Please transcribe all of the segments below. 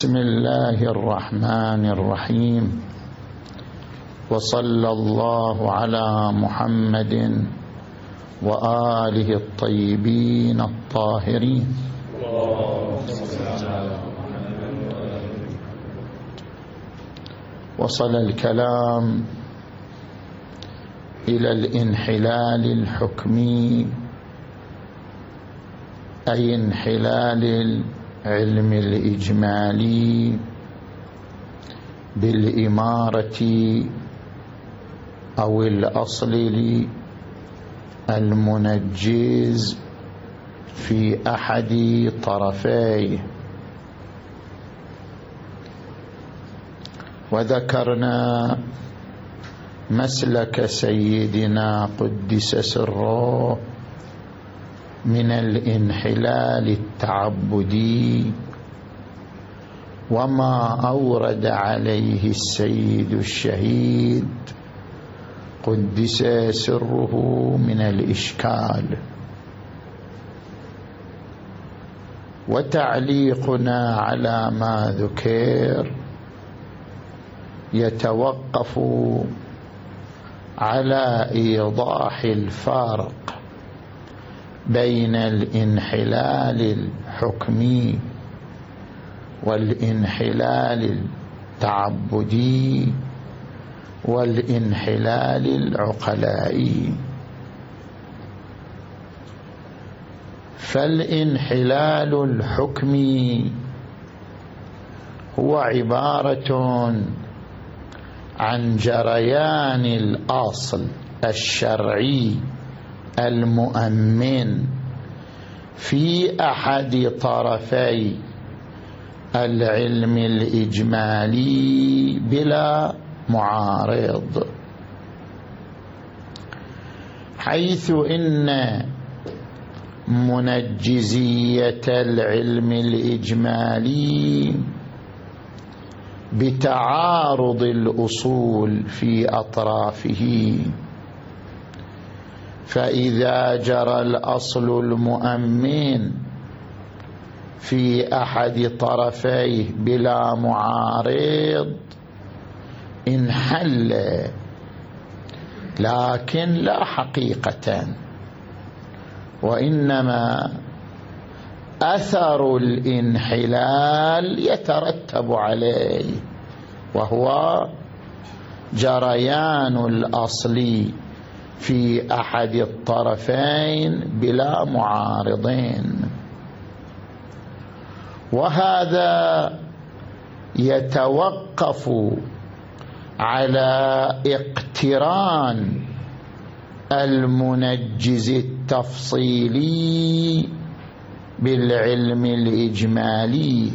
بسم الله الرحمن الرحيم، وصلى الله على محمد وآله الطيبين الطاهرين. وصل الكلام إلى الانحلال الحكمي، أي انحلال العلم الإجمالي بالإمارة أو الأصل المنجز في أحد طرفيه. وذكرنا مسلك سيدنا قدس سره من الانحلال التعبدي، وما أورد عليه السيد الشهيد قدس سره من الإشكال. وتعليقنا على ما ذكر يتوقف على إيضاح الفارق بين الانحلال الحكمي والانحلال التعبدي والانحلال العقلائي. فالانحلال الحكمي هو عبارة عن جريان الأصل الشرعي المؤمن في أحد طرفي العلم الإجمالي بلا معارض، حيث إن منجزية العلم الإجمالي بتعارض الأصول في أطرافه، فإذا جرى الأصل المؤمن في أحد طرفيه بلا معارض انحل، لكن لا حقيقة، وإنما أثر الانحلال يترتب عليه، وهو جريان الأصل في أحد الطرفين بلا معارضين. وهذا يتوقف على اقتران المنجز التفصيلي بالعلم الإجمالي.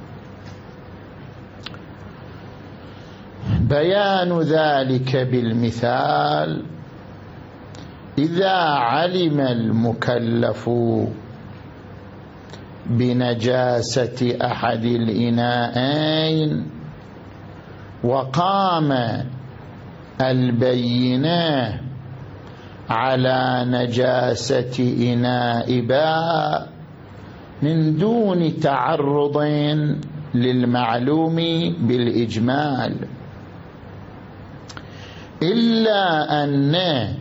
بيان ذلك بالمثال: إذا علم المكلف بنجاسة أحد الإناءين وقام البينة على نجاسة إناء باء من دون تعرض للمعلوم بالإجمال، إلا أن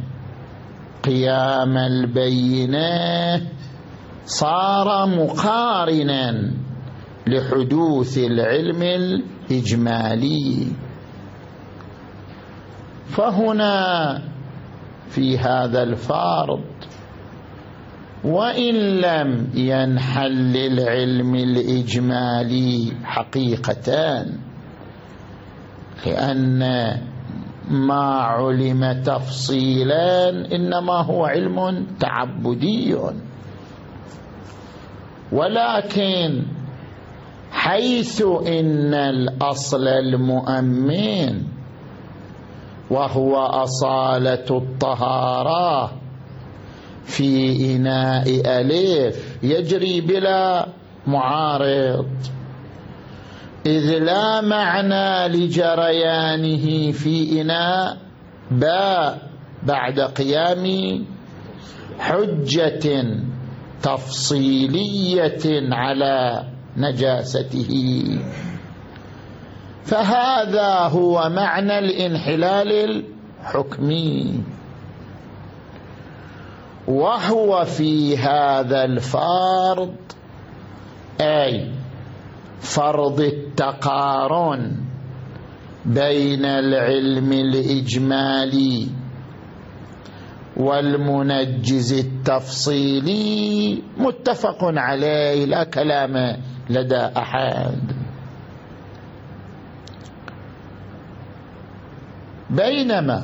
قيام البينة صار مقارنا لحدوث العلم الإجمالي. فهنا في هذا الفرض، وإن لم ينحل العلم الإجمالي حقيقة، لأن ما علم تفصيلا إنما هو علم تعبدي، ولكن حيث إن الأصل المؤمن وهو أصالة الطهارة في إناء ألف يجري بلا معارض، إذ لا معنى لجريانه في إناء باء بعد قيام حجة تفصيلية على نجاسته. فهذا هو معنى الانحلال الحكمي، وهو في هذا الفرض أي فرض التقارن بين العلم الإجمالي والمنجز التفصيلي متفق عليه، لا كلام لدى أحد. بينما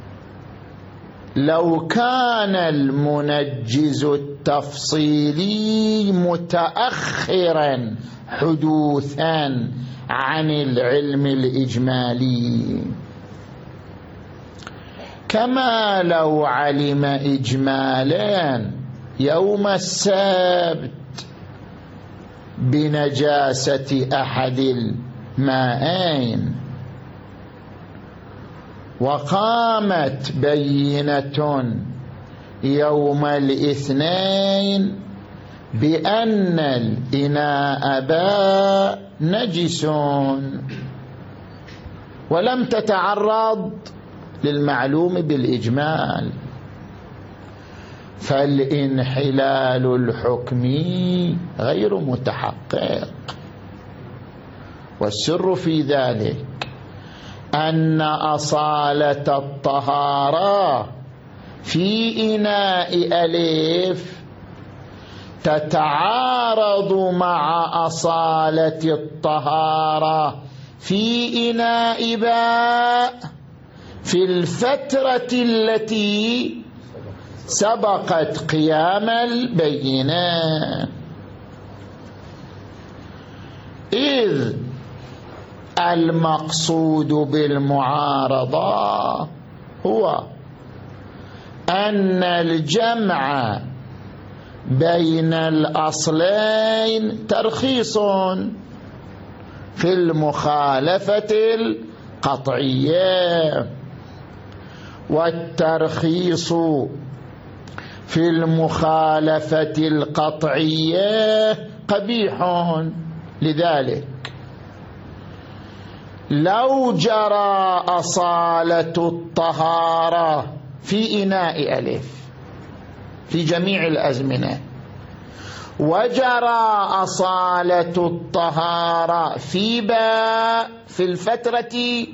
لو كان المنجز التفصيلي متأخرا حدوثا عن العلم الإجمالي، كما لو علم إجمالا يوم السبت بنجاسة أحد الماءين، وقامت بينة يوم الاثنين بأن الإناء باء نجس ولم تتعرض للمعلوم بالإجمال، فالانحلال الحكمي غير متحقق. والسر في ذلك أن أصالة الطهارة في إناء ألف تتعارض مع أصالة الطهارة في إناء باء في الفترة التي سبقت قيام البينة، إذ المقصود بالمعارضة هو أن الجمع بين الأصلين ترخيص في المخالفة القطعية، والترخيص في المخالفة القطعية قبيح. لذلك لو جرى أصالة الطهارة في إناء ألف في جميع الأزمنة، وجرى أصالة الطهارة في باء في الفترة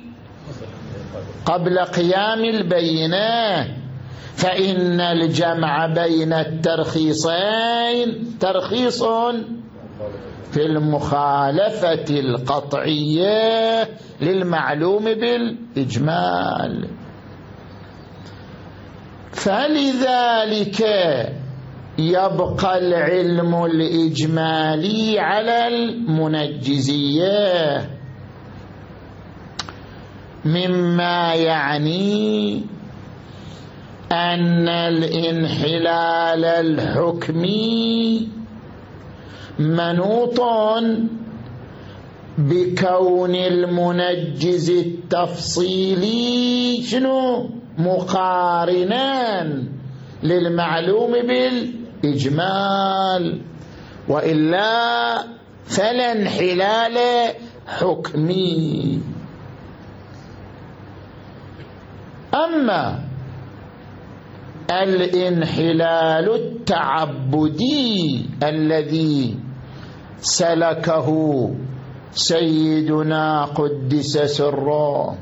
قبل قيام البينة، فإن الجمع بين الترخيصين ترخيص في المخالفة القطعية للمعلوم بالإجمال. فلذلك يبقى العلم الإجمالي على المنجزية، مما يعني أن الانحلال الحكمي منوط بكون المنجز التفصيلي شنو؟ مقارنا للمعلوم بالإجمال، وإلا فلا انحلال حكمي. أما الانحلال التعبدي الذي سلكه سيدنا قدس سره،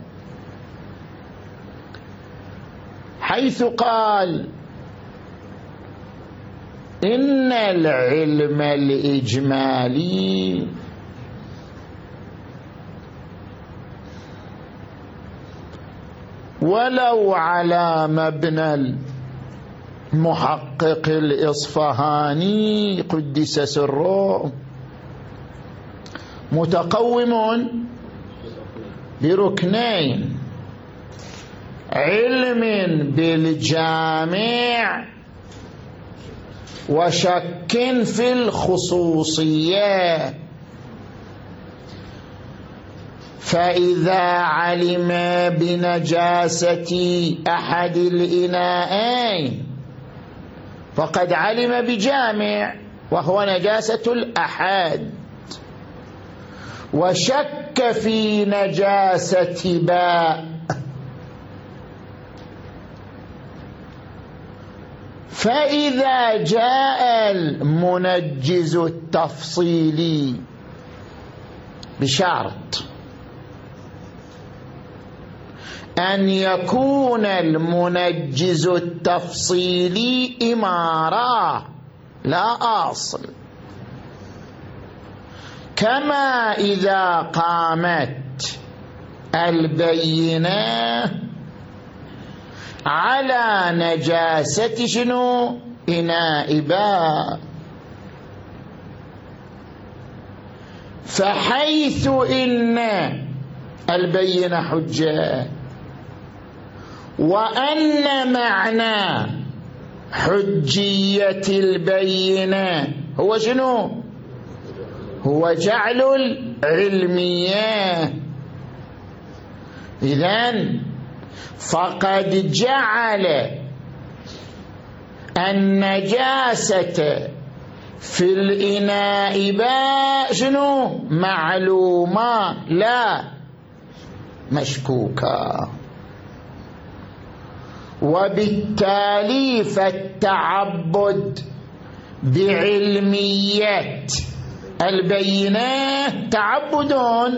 حيث قال إن العلم الإجمالي ولو على مبنى المحقق الإصفهاني قدس سره متقوم بركنين: علم بالجامع وشك في الخصوصية. فإذا علم بنجاسة أحد الإناءين فقد علم بجامع وهو نجاسة الأحد، وشك في نجاسة باء، فإذا جاء المنجز التفصيلي بشرط أن يكون المنجز التفصيلي إمارة لا أصل، كما إذا قامت البينة على نجاسة شنو؟ إناء باء، فحيث إن البينة حجة، وأن معنى حجية البينة هو شنو؟ هو جعل العلمية، إذن فقد جعل النجاسة في الإناء باء شنو؟ معلومة لا مشكوكة، وبالتالي فالتعبد بعلمية البينة تعبد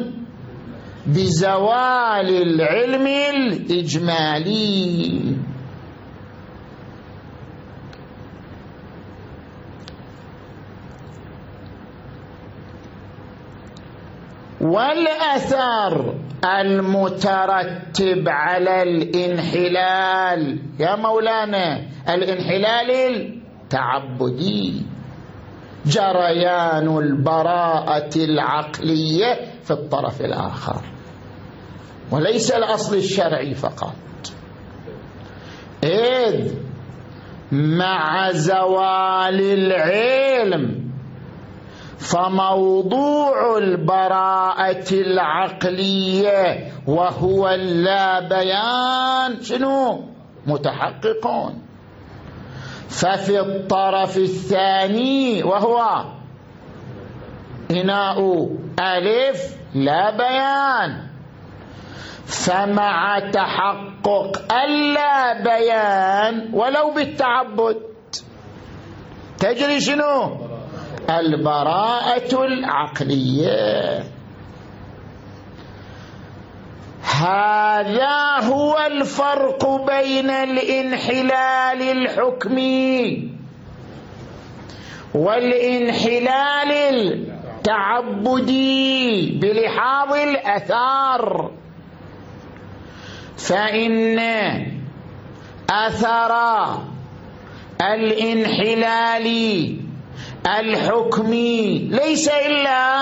بزوال العلم الإجمالي. والأثر المترتب على الانحلال يا مولانا الانحلال التعبدي جريان البراءة العقلية في الطرف الآخر، وليس الأصل الشرعي فقط، إذ مع زوال العلم فموضوع البراءة العقلية وهو اللا بيان شنو؟ متحققون. ففي الطرف الثاني وهو إناء ألف لا بيان، فمع تحقق اللا بيان ولو بالتعبد تجري شنو؟ البراءة العقلية. هذا هو الفرق بين الانحلال الحكمي والانحلال التعبدي بلحاظ الأثار، فإن أثر الانحلال الحكمي ليس إلا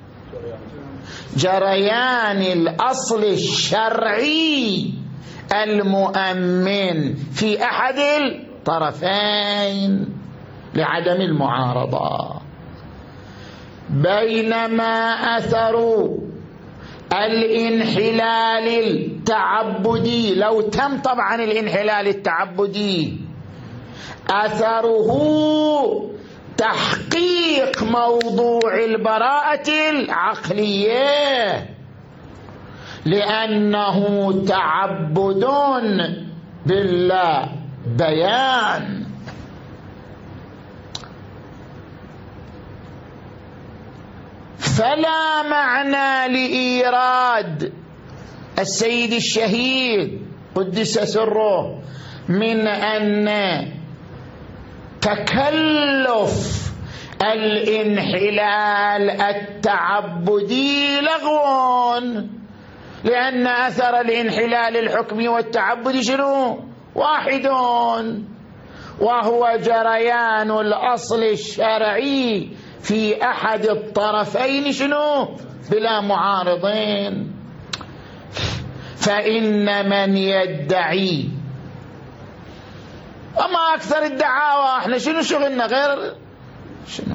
جريان الأصل الشرعي المؤمن في أحد الطرفين لعدم المعارضة، بينما أثر الانحلال التعبدي لو تم طبعا الانحلال التعبدي أثره تحقيق موضوع البراءة العقلية، لأنه تعبد باللا بيان. فلا معنى لإيراد السيد الشهيد قدس سره من أن تكلف الانحلال التعبدي لغو، لأن أثر الانحلال الحكمي والتعبدي شنو؟ واحد، وهو جريان الأصل الشرعي في أحد الطرفين شنو؟ بلا معارضين. فإن من يدعي، أما أكثر الدعاوى احنا شنو شغلنا غير شنو؟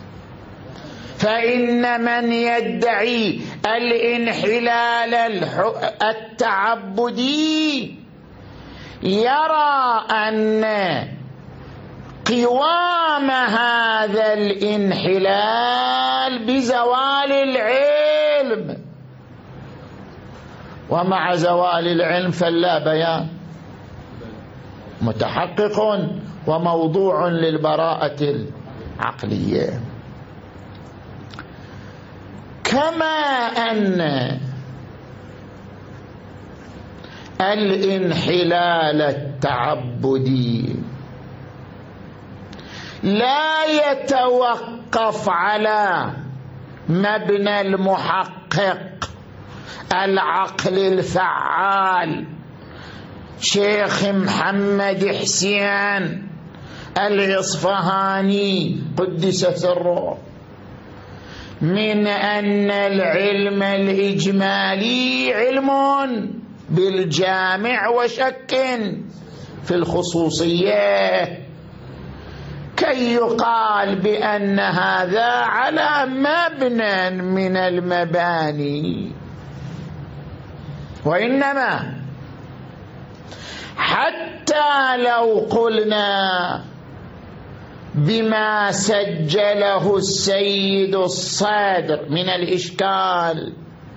فإن من يدعي الانحلال التعبدي يرى أن قوام هذا الانحلال بزوال العلم ومع زوال العلم فلا بيان، متحقق وموضوع للبراءة العقلية. كما أن الانحلال التعبدي لا يتوقف على مبنى المحقق العقل الفعال شيخ محمد حسين الإصفهاني قدس سره، من أن العلم الإجمالي علم بالجامع وشك في الخصوصية، كي يقال بأن هذا على مبنى من المباني. وإنما حتى لو قلنا بما سجله السيد الصادر من الإشكال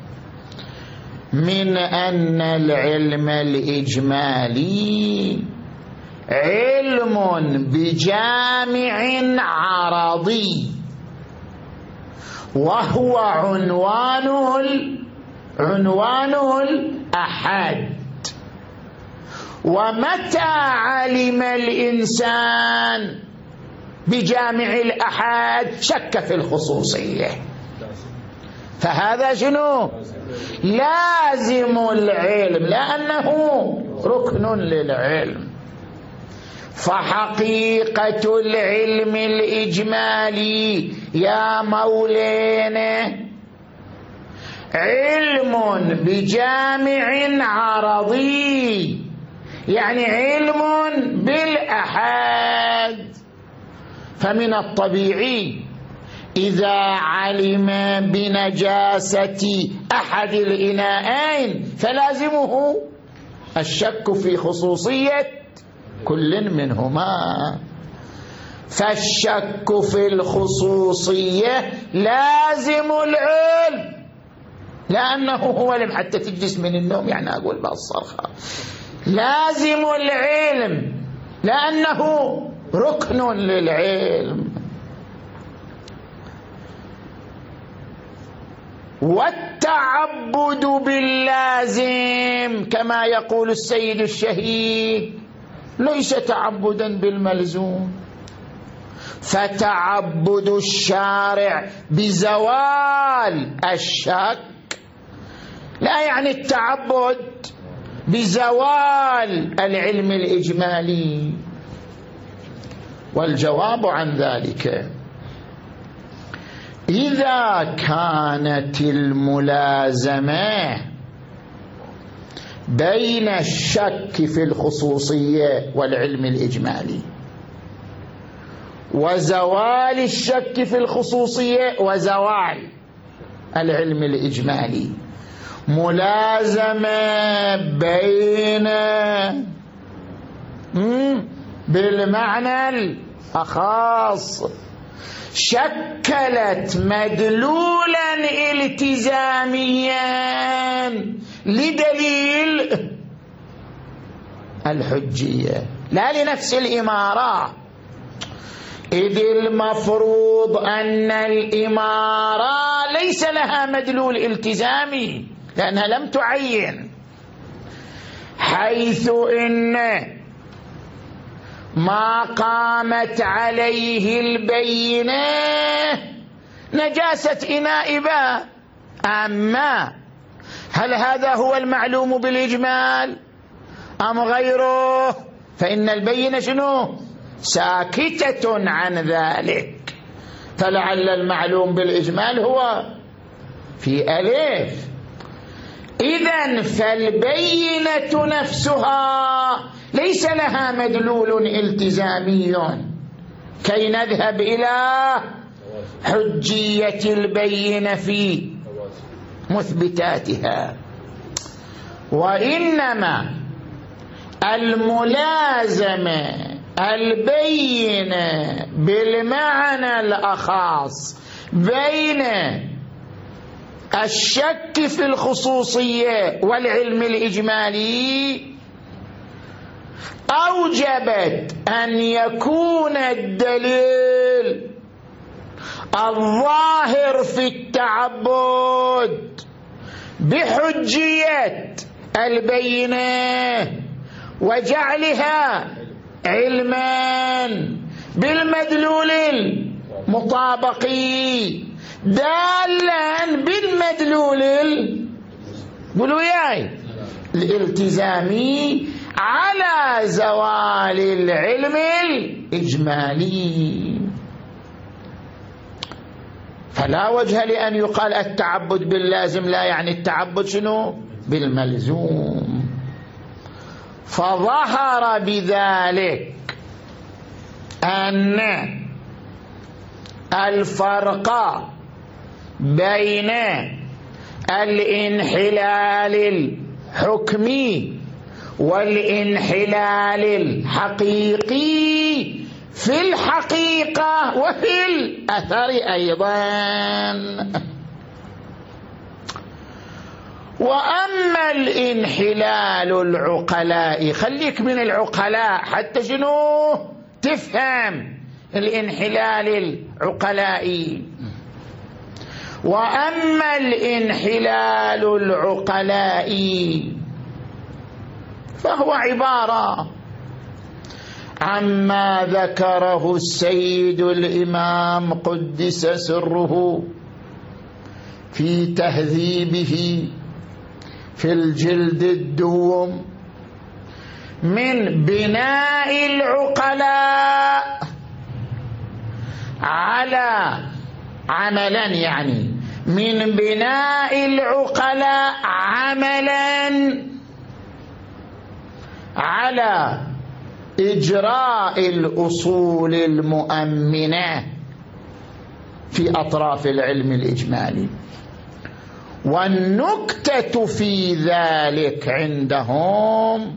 من أن العلم الإجمالي علم بجامع عرضي وهو عنوانه الأحد، ومتى علم الإنسان بجامع الأحد شك في الخصوصية، فهذا شنو؟ لازم العلم لأنه ركن للعلم. فحقيقة العلم الإجمالي يا مولينا علم بجامع عرضي، يعني علم بالأحد. فمن الطبيعي إذا علم بنجاسة أحد الإناءين فلازمه الشك في خصوصية كل منهما، فالشك في الخصوصية لازم العلم لأنه هو لم حتى تجلس من النوم، يعني أقول بالصرخة لازم العلم لأنه ركن للعلم. والتعبد باللازم كما يقول السيد الشهيد ليس تعبدا بالملزوم، فتعبد الشارع بزوال الشك لا يعني التعبد بزوال العلم الإجمالي. والجواب عن ذلك إذا كانت الملازمة بين الشك في الخصوصية والعلم الإجمالي وزوال الشك في الخصوصية وزوال العلم الإجمالي ملازمة بين بالمعنى الأخص شكلت مدلولا التزاميا لدليل الحجية لا لنفس الإمارة، إذ المفروض أن الإمارة ليس لها مدلول التزامي لأنها لم تعين، حيث إن ما قامت عليه البينة نجاسة إناء باء. أما هل هذا هو المعلوم بالإجمال أم غيره؟ فإن البينة شنو؟ ساكتة عن ذلك، فلعل المعلوم بالإجمال هو في ألف. إذن فالبينة نفسها ليس لها مدلول التزامي كي نذهب إلى حجية البينة في مثبتاتها، وإنما الملازمة البينة بالمعنى الأخص بين الشك في الخصوصية والعلم الإجمالي أوجبت أن يكون الدليل الظاهر في التعبد بحجية البينة وجعلها علما بالمدلول المطابقي دالا بالمدلول قولوا ياي الالتزامي على زوال العلم الإجمالي. فلا وجه لأن يقال التعبد باللازم لا يعني التعبد شنو بالملزوم. فظهر بذلك أن الفرق بين الانحلال الحكمي والانحلال الحقيقي في الحقيقة وفي الأثر أيضا. وأما الانحلال العقلاء، خليك من العقلاء حتى شنو تفهم الانحلال العقلائي. وأما الانحلال العقلائي فهو عبارة عما ذكره السيد الإمام قدس سره في تهذيبه في الجلد الدوم من بناء العقلاء على عملا، يعني من بناء العقلاء عملا على إجراء الأصول المؤمنة في أطراف العلم الإجمالي. والنكتة في ذلك عندهم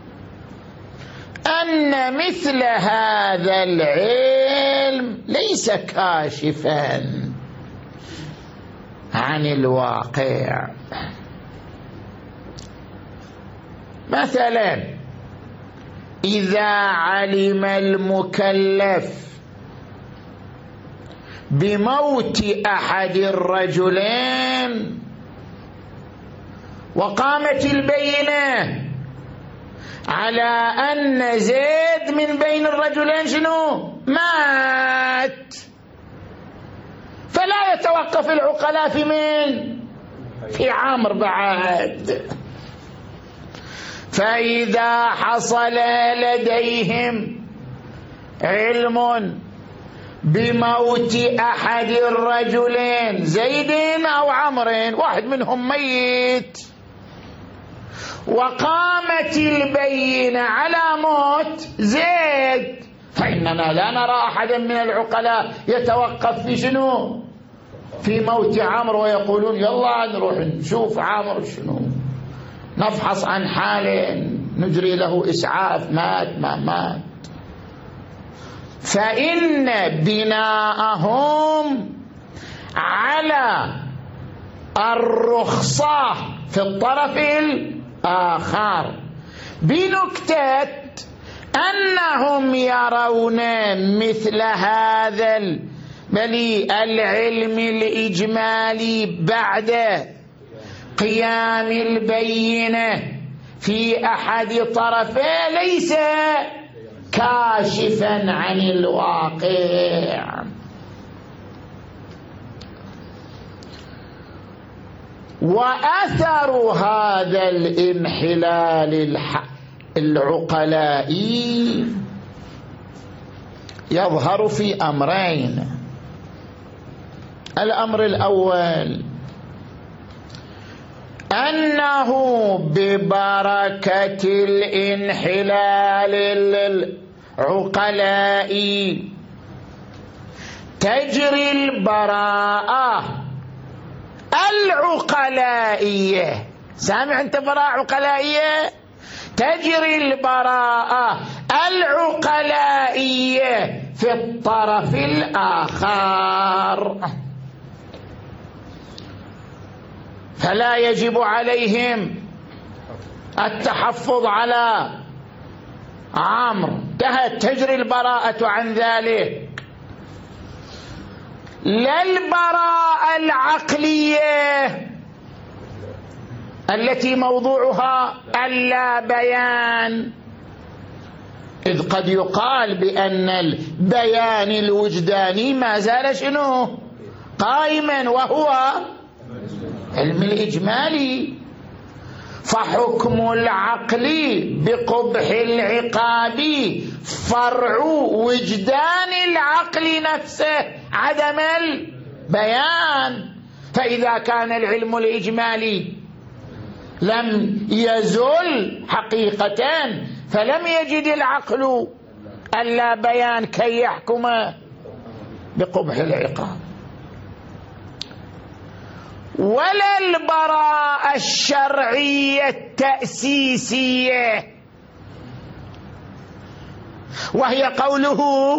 أن مثل هذا العلم ليس كاشفا عن الواقع. مثلا إذا علم المكلف بموت أحد الرجلين وقامت البينة على أن زيد من بين الرجلين شنو مات، فلا يتوقف العقلاء في من؟ في عمرو بعد. فإذا حصل لديهم علم بموت أحد الرجلين زيد أو عمرو، واحد منهم ميت، وقامت البينة على موت زيد، فإننا لا نرى أحدا من العقلاء يتوقف في شنو؟ في موت عمرو، ويقولون يلا نروح نشوف عمرو شنو، نفحص عن حاله، نجري له إسعاف، مات ما مات. فإن بناءهم على الرخصة في الطرف الآخر بنكتة أنهم يرون مثل هذا العلم الإجمالي بعد قيام البينة في أحد طرفيه ليس كاشفا عن الواقع. وأثر هذا الانحلال العقلائي يظهر في أمرين. الأمر الأول أنه ببركة الانحلال العقلائي تجري البراءة العقلائية. سامع أنت براءة عقلائية؟ تجري البراءة العقلائية في الطرف الآخر. فلا يجب عليهم التحفظ على عمرو، تجري البراءة عن ذلك. لا البراءة العقلية التي موضوعها اللا بيان، إذ قد يقال بأن البيان الوجداني ما زال شنو قائما، وهو علم الإجمالي. فحكم العقل بقبح العقاب فرع وجدان العقل نفسه عدم البيان. فإذا كان العلم الإجمالي لم يزل حقيقة فلم يجد العقل اللا بيان كي يحكم بقبح العقاب. ولا البراءة الشرعية التأسيسية، وهي قوله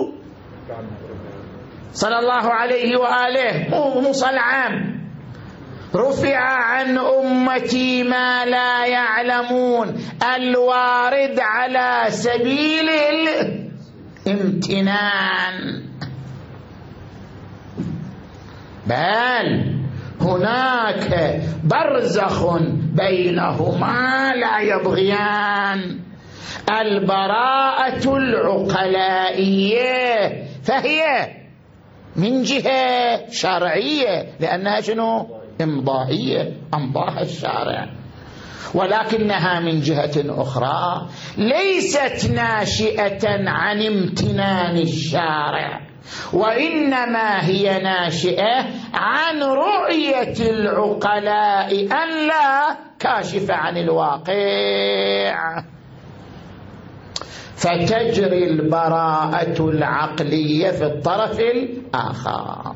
صلى الله عليه وآله موصى العام: رفع عن أمتي ما لا يعلمون، الوارد على سبيل الامتنان، بل هناك برزخ بينهما لا يبغيان. البراءة العقلائية فهي من جهة شرعية لأنها شنو إمضائية، أمضاها الشارع، ولكنها من جهة أخرى ليست ناشئة عن امتنان الشارع، وإنما هي ناشئة عن رؤية العقلاء أن لا كاشف عن الواقع. فتجري البراءة العقلية في الطرف الآخر.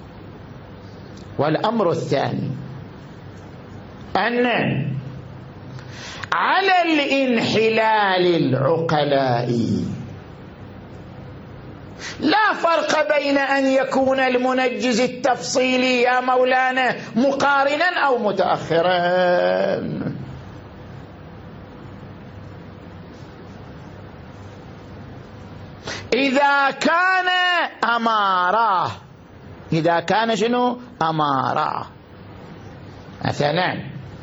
والأمر الثاني أن على الانحلال العقلائي لا فرق بين أن يكون المنجز التفصيلي يا مولانا مقارنا أو متأخرا. إذا كان أمارة، إذا كان شنو أمارة، مثلا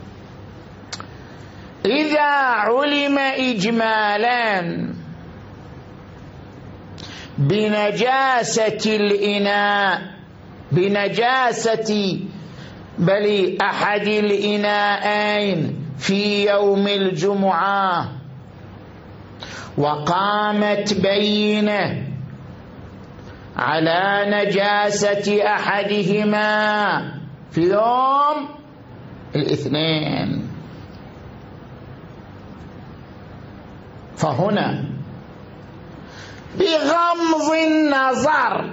إذا علم إجمالا بنجاسة الإناء، بنجاسة بل أحد الإناءين في يوم الجمعة، وقامت بينة على نجاسة أحدهما في يوم الاثنين، فهنا بغمض النظر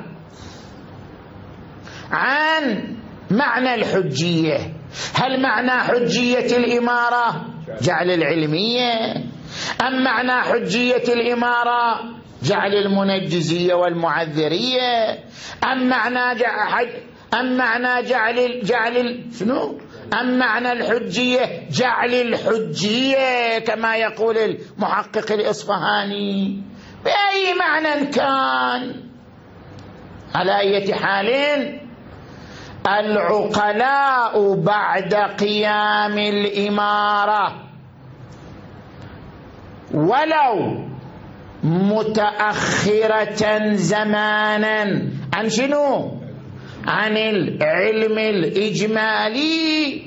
عن معنى الحجية، هل معنى حجية الإمارة جعل العلمية، أم معنى حجية الإمارة جعل المنجزية والمعذرية، أم معنى أم معنى الحجية جعل الحجية كما يقول المحقق الإصفهاني؟ بأي معنى كان، على أي حال العقلاء بعد قيام الإمارة ولو متأخرة زمانا عن شنو؟ عن العلم الإجمالي،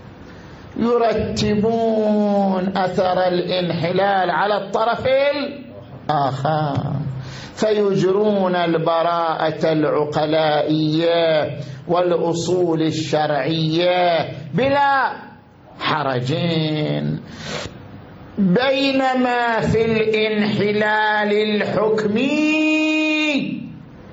يرتبون أثر الانحلال على الطرف الآخر، فيجرون البراءة العقلائية والأصول الشرعية بلا حرجين. بينما في الانحلال الحكمي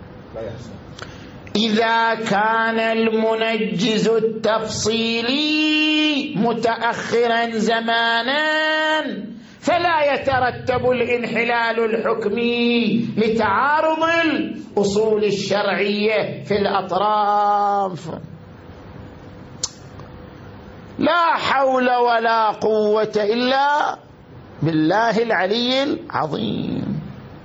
إذا كان المنجز التفصيلي متأخرا زمانا فلا يترتب الانحلال الحكمي لتعارض الأصول الشرعية في الأطراف. لا حول ولا قوة إلا بالله العلي العظيم.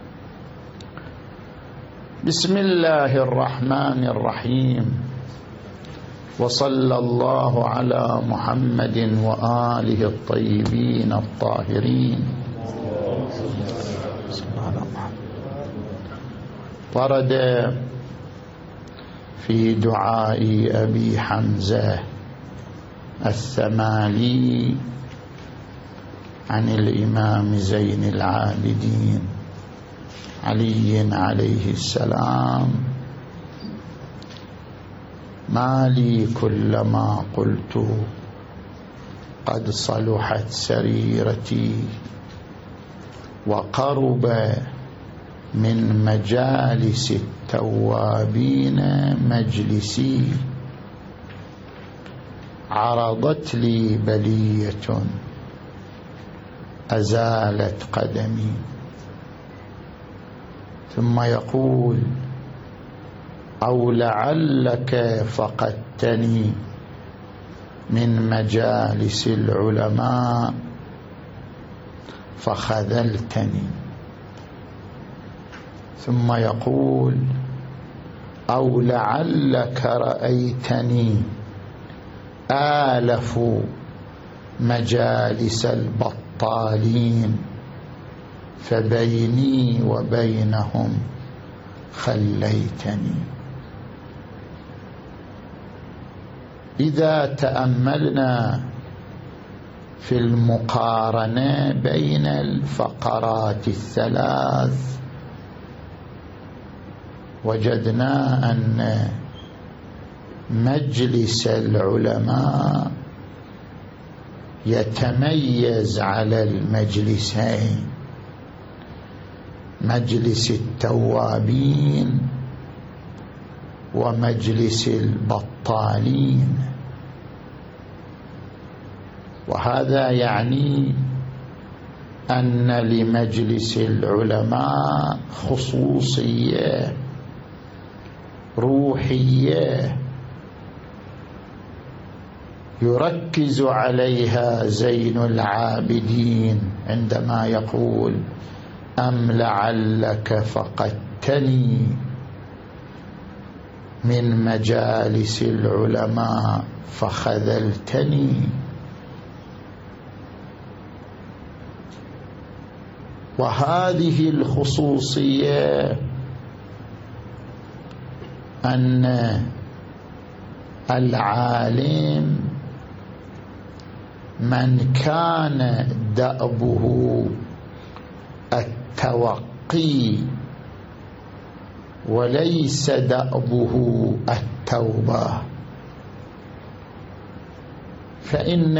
بسم الله الرحمن الرحيم، وصلى الله على محمد وآله الطيبين الطاهرين. ورد في دعاء أبي حمزة الثمالي عن الإمام زين العابدين علي عليه السلام: ما لي كلما قلت قد صلحت سريرتي وقرب من مجالس التوابين مجلسي، عرضت لي بلية أزالت قدمي. ثم يقول: أو لعلك فقدتني من مجالس العلماء فخذلتني. ثم يقول: أو لعلك رأيتني آلف مجالس البطالين فبيني وبينهم خليتني. إذا تأملنا في المقارنة بين الفقرات الثلاث وجدنا أن مجلس العلماء يتميز على المجلسين، مجلس التوابين ومجلس البطالين. وهذا يعني أن لمجلس العلماء خصوصية روحية يركز عليها زين العابدين عندما يقول: أم لعلك فقدتني من مجالس العلماء فخذلتني. وهذه الخصوصية أن العالم من كان دأبه التوقي وليس دأبه التوبة، فإن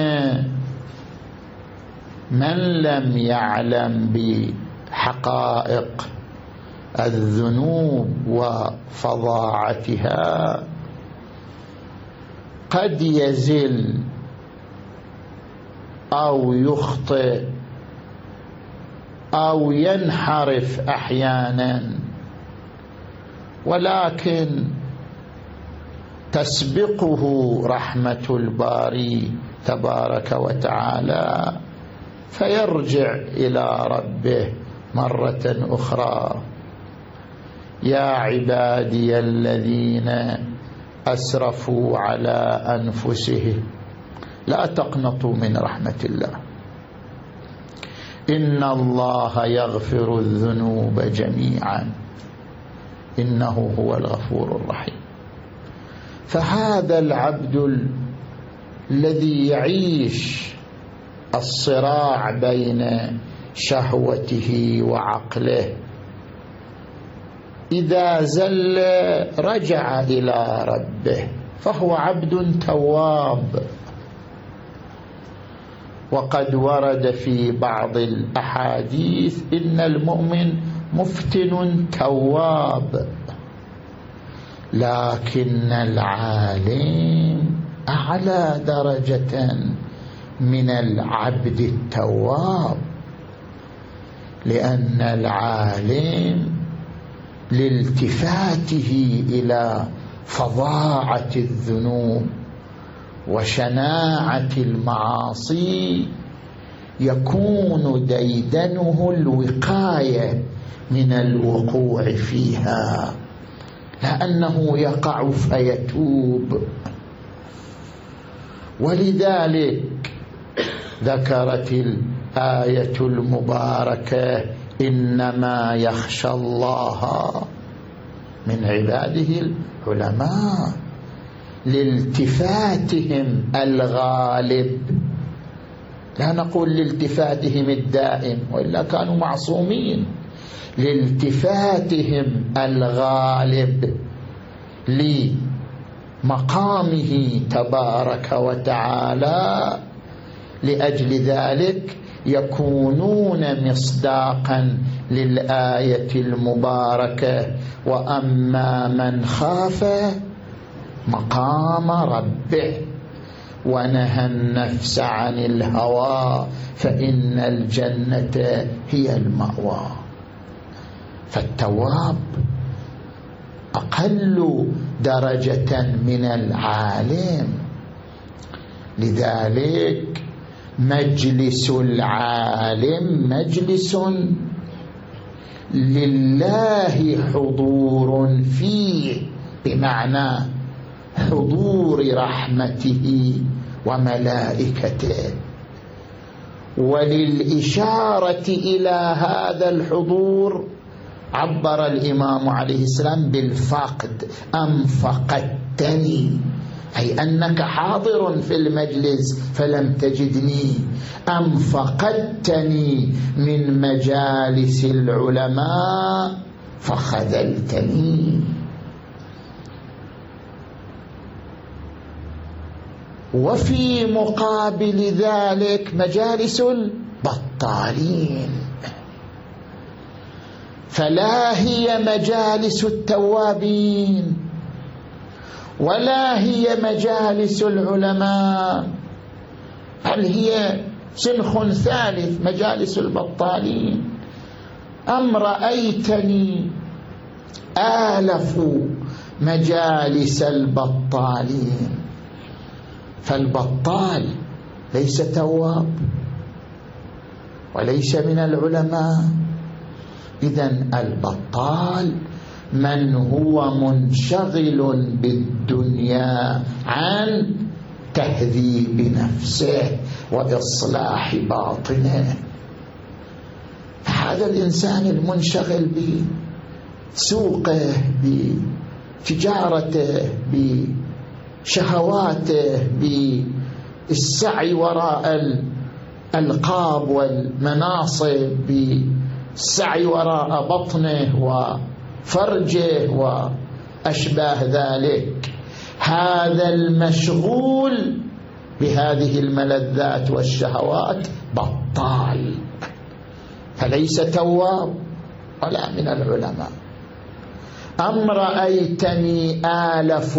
من لم يعلم بحقائق الذنوب وفظاعتها قد يزل أو يخطئ أو ينحرف أحيانا، ولكن تسبقه رحمة الباري تبارك وتعالى فيرجع إلى ربه مرة أخرى: يا عبادي الذين أسرفوا على أنفسهم لا تقنطوا من رحمة الله إن الله يغفر الذنوب جميعا إنه هو الغفور الرحيم. فهذا العبد الذي يعيش الصراع بين شهوته وعقله إذا زل رجع إلى ربه فهو عبد تواب. وقد ورد في بعض الأحاديث إن المؤمن مفتن تواب، لكن العالم أعلى درجة من العبد التواب، لأن العالم لالتفاته إلى فظاعة الذنوب وشناعة المعاصي يكون ديدنه الوقاية من الوقوع فيها، لأنه يقع فيتوب. ولذلك ذكرت الآية المباركة: إنما يخشى الله من عباده العلماء، لالتفاتهم الغالب، لا نقول لالتفاتهم الدائم وإلا كانوا معصومين، لالتفاتهم الغالب لمقامه تبارك وتعالى. لأجل ذلك يكونون مصداقا للآية المباركة: وأما من خاف مقام ربه ونهى النفس عن الهوى فإن الجنة هي المأوى. فالتواب أقل درجة من العالم. لذلك مجلس العالم مجلس لله حضور فيه، بمعنى حضور رحمته وملائكته. وللإشارة إلى هذا الحضور عبر الإمام عليه السلام بالفقد: أم فقدتني، أي أنك حاضر في المجلس فلم تجدني، أم فقدتني من مجالس العلماء فخذلتني. وفي مقابل ذلك مجالس البطالين، فلا هي مجالس التوابين ولا هي مجالس العلماء، بل هي سنخ ثالث، مجالس البطالين. أم رأيتني آلف مجالس البطالين. فالبطال ليس تواب وليس من العلماء. إذن البطال من هو منشغل بالدنيا عن تهذيب نفسه وإصلاح باطنه. هذا الإنسان المنشغل بسوقه، بتجارته، بشهواته، بالسعي وراء الألقاب والمناصب، بالسعي وراء بطنه وفرجه وأشباه ذلك، هذا المشغول بهذه الملذات والشهوات بطال، فليس تواب ولا من العلماء. أم رأيتني آلف،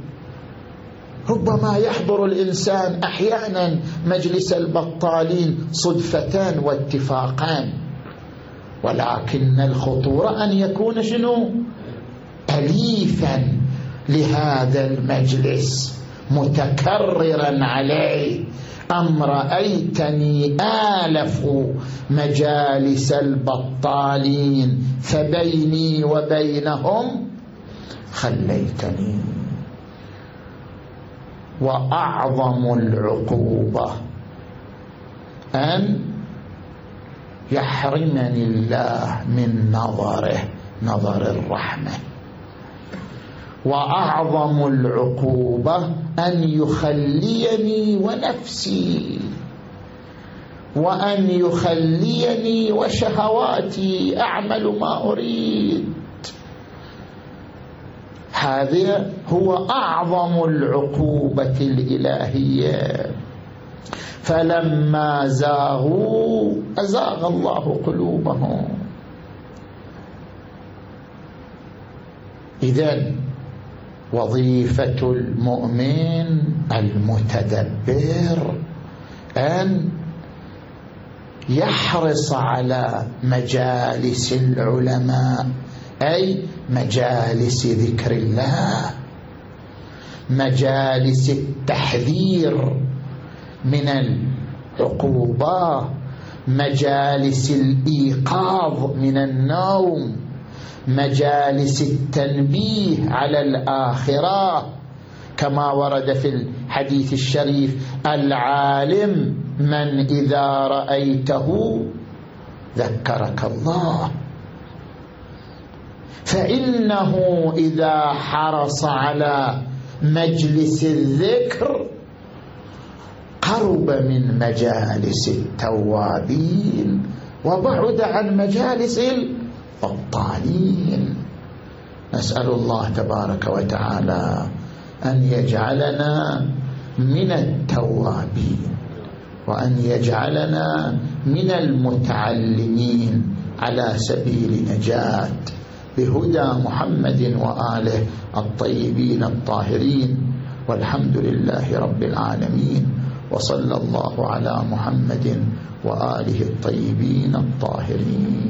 ربما يحضر الإنسان أحيانا مجلس البطالين صدفتان واتفاقان، ولكن الخطورة أن يكون شنو؟ أليفا لهذا المجلس متكررا عليه. أم رأيتني آلف مجالس البطالين فبيني وبينهم خليتني. وأعظم العقوبة أن يحرمني الله من نظره، نظر الرحمة. وأعظم العقوبة أن يخليني ونفسي، وأن يخليني وشهواتي أعمل ما أريد. هذا هو أعظم العقوبة الإلهية. فلما زاغوا أزاغ الله قلوبهم. إذن وظيفة المؤمن المتدبر أن يحرص على مجالس العلماء، أي مجالس ذكر الله، مجالس التحذير من العقوبة، مجالس الإيقاظ من النوم، مجالس التنبيه على الآخرة، كما ورد في الحديث الشريف: العالم من إذا رأيته ذكرك الله. فإنه إذا حرص على مجلس الذكر قرب من مجالس التوابين وبعد عن مجالس البطالين. نسأل الله تبارك وتعالى أن يجعلنا من التوابين، وأن يجعلنا من المتعلمين على سبيل نجاة بهدى محمد وآله الطيبين الطاهرين. والحمد لله رب العالمين، وصلى الله على محمد وآله الطيبين الطاهرين.